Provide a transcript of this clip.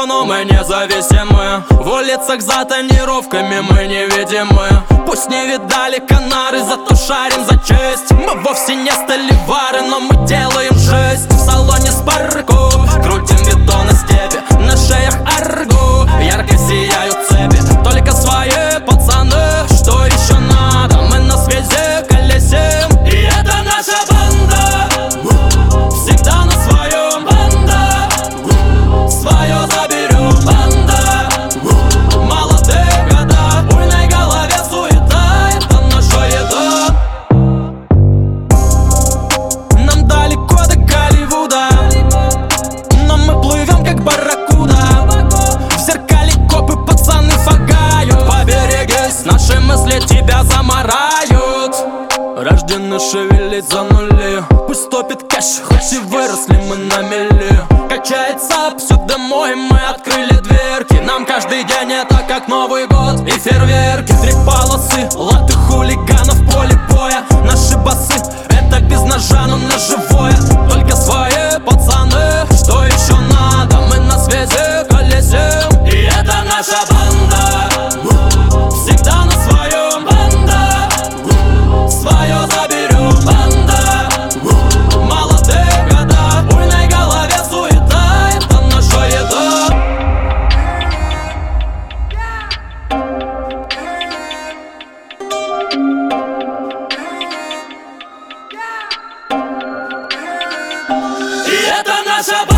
равно мы независимы. В улицах за тонировками мы невидимы. Пусть не видали Канары, зато шарим за честь. Мы вовсе не столивары, но мы делаем жесть. В салоне Спарку крутим бетон на степи, на шеях аргу ярко сияют цепи. Только свои пацаны, что еще надо? Мы на связи колесим, и это наша банда. Всегда на своем, банда. Свое заберем, банда. Молодые года, в буйной голове суета, это наша еда. Нам далеко до Голливуда, но мы плывем как барракуда. В зеркале копы, пацаны фагают. Поберегись, наши мысли тебя замарают. Рождены шевелить за нули. Пусть топит кэш, хоть и выросли мы на мели. Качается все домой, мы открыли дверки. Нам каждый день это как Новый год и фейерверки. Три полосы, латы хулиганов, поле боя. Наши басы, это без ножа, но на живое. Только свои пацаны, что еще надо? Мы на связи колесим, и это наша банда. Всегда на своем, банда. Свое заберем, банда. Молодые года, в буйной голове суета, это наша еда. И это наша банда.